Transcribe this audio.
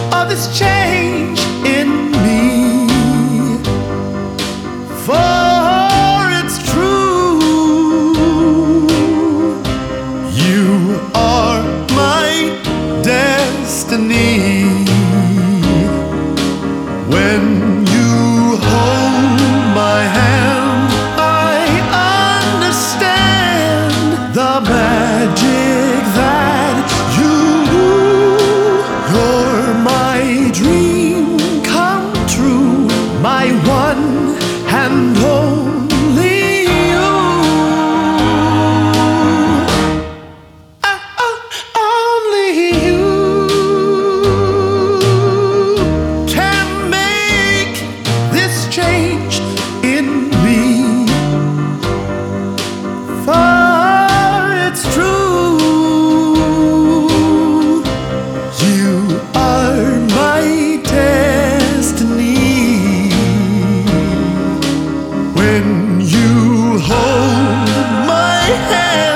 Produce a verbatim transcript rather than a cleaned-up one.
of this change in me. For it's true, you are my destiny. When you hold my hand, I understand the magic that you do. You're my dream come true, my one and only you. Uh, uh, only you can make this change in me. For it's true, you are my destiny. When you hold my hand,